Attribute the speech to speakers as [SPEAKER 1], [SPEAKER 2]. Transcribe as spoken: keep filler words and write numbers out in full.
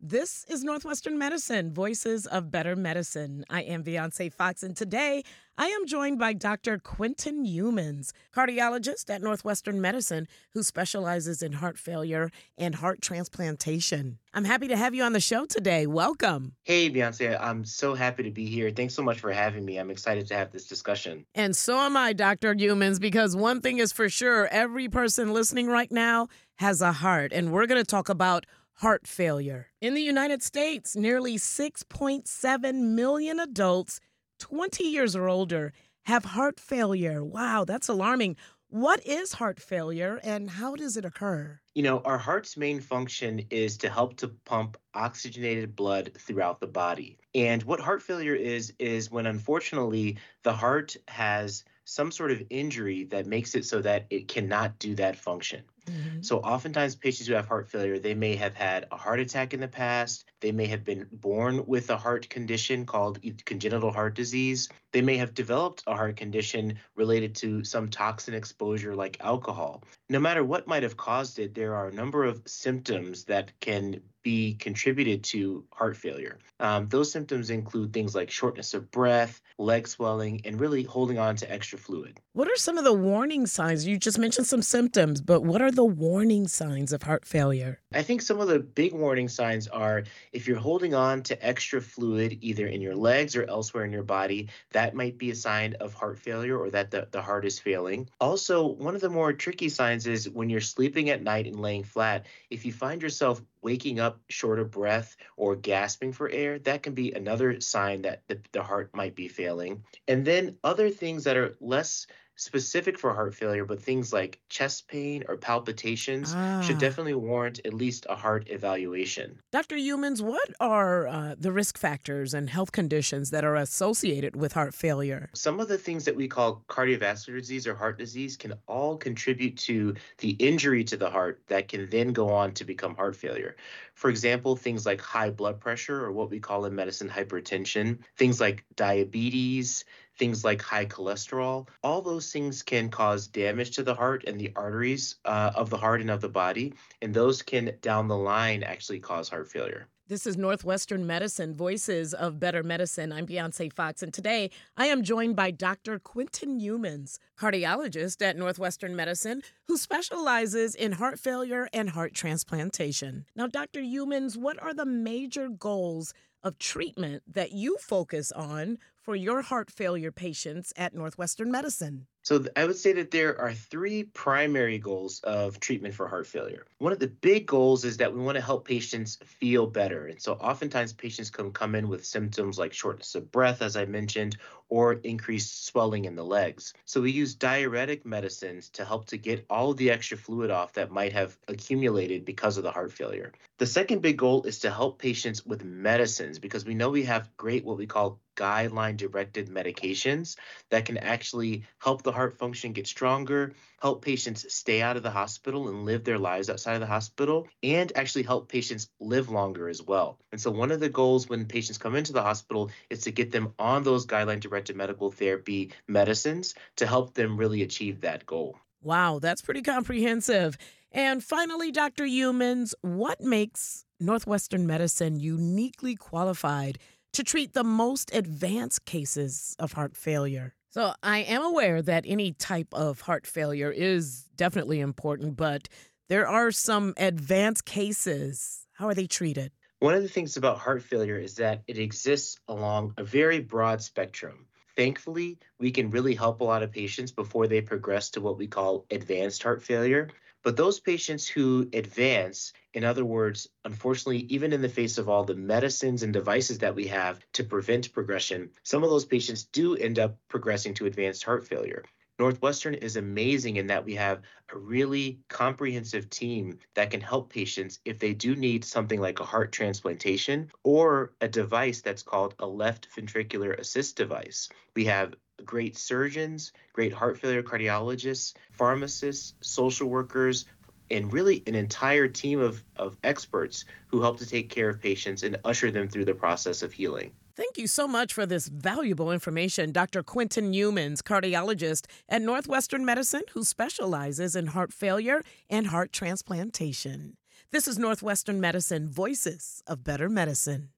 [SPEAKER 1] This is Northwestern Medicine, Voices of Better Medicine. I am Beyonce Fox, and today I am joined by Doctor Quentin Youmans, cardiologist at Northwestern Medicine, who specializes in heart failure and heart transplantation. I'm happy to have you on the show today. Welcome.
[SPEAKER 2] Hey, Beyonce, I'm so happy to be here. Thanks so much for having me. I'm excited to have this discussion.
[SPEAKER 1] And so am I, Doctor Youmans, because one thing is for sure, every person listening right now has a heart, and we're going to talk about heart failure. In the United States, nearly six point seven million adults twenty years or older have heart failure. Wow, that's alarming. What is heart failure and how does it occur?
[SPEAKER 2] You know, our heart's main function is to help to pump oxygenated blood throughout the body. And what heart failure is, is when unfortunately the heart has some sort of injury that makes it so that it cannot do that function. Mm-hmm. So oftentimes patients who have heart failure, they may have had a heart attack in the past. They may have been born with a heart condition called congenital heart disease. They may have developed a heart condition related to some toxin exposure like alcohol. No matter what might have caused it, there are a number of symptoms that can be contributed to heart failure. Um, those symptoms include things like shortness of breath, leg swelling, and really holding on to extra fluid.
[SPEAKER 1] What are some of the warning signs? You just mentioned some symptoms, but what are the warning signs of heart failure?
[SPEAKER 2] I think some of the big warning signs are if you're holding on to extra fluid either in your legs or elsewhere in your body, that might be a sign of heart failure or that the, the heart is failing. Also, one of the more tricky signs is when you're sleeping at night and laying flat, if you find yourself waking up short of breath or gasping for air, that can be another sign that the, the heart might be failing. And then other things that are less specific for heart failure, but things like chest pain or palpitations ah. should definitely warrant at least a heart evaluation.
[SPEAKER 1] Doctor Youmans, what are uh, the risk factors and health conditions that are associated with heart failure?
[SPEAKER 2] Some of the things that we call cardiovascular disease or heart disease can all contribute to the injury to the heart that can then go on to become heart failure. For example, things like high blood pressure or what we call in medicine hypertension, things like diabetes, things like high cholesterol, all those things can cause damage to the heart and the arteries uh, of the heart and of the body, and those can down the line actually cause heart failure.
[SPEAKER 1] This is Northwestern Medicine, Voices of Better Medicine. I'm Beyonce Fox, and today I am joined by Doctor Quentin Youmans, cardiologist at Northwestern Medicine, who specializes in heart failure and heart transplantation. Now, Doctor Youmans, what are the major goals of treatment that you focus on for your heart failure patients at Northwestern Medicine?
[SPEAKER 2] So I would say that there are three primary goals of treatment for heart failure. One of the big goals is that we want to help patients feel better. And so oftentimes patients can come in with symptoms like shortness of breath, as I mentioned, or increased swelling in the legs. So we use diuretic medicines to help to get all of the extra fluid off that might have accumulated because of the heart failure. The second big goal is to help patients with medicines because we know we have great what we call guideline-directed medications that can actually help the heart function get stronger, help patients stay out of the hospital and live their lives outside of the hospital, and actually help patients live longer as well. And so one of the goals when patients come into the hospital is to get them on those guideline-directed medical therapy medicines to help them really achieve that goal.
[SPEAKER 1] Wow, that's pretty comprehensive. And finally, Doctor Youmans, what makes Northwestern Medicine uniquely qualified to treat the most advanced cases of heart failure? So I am aware that any type of heart failure is definitely important, but there are some advanced cases. How are they treated?
[SPEAKER 2] One of the things about heart failure is that it exists along a very broad spectrum. Thankfully, we can really help a lot of patients before they progress to what we call advanced heart failure. But those patients who advance, in other words, unfortunately, even in the face of all the medicines and devices that we have to prevent progression, some of those patients do end up progressing to advanced heart failure. Northwestern is amazing in that we have a really comprehensive team that can help patients if they do need something like a heart transplantation or a device that's called a left ventricular assist device. We have great surgeons, great heart failure cardiologists, pharmacists, social workers, and really an entire team of, of experts who help to take care of patients and usher them through the process of healing.
[SPEAKER 1] Thank you so much for this valuable information, Doctor Quentin Youmans, cardiologist at Northwestern Medicine, who specializes in heart failure and heart transplantation. This is Northwestern Medicine, Voices of Better Medicine.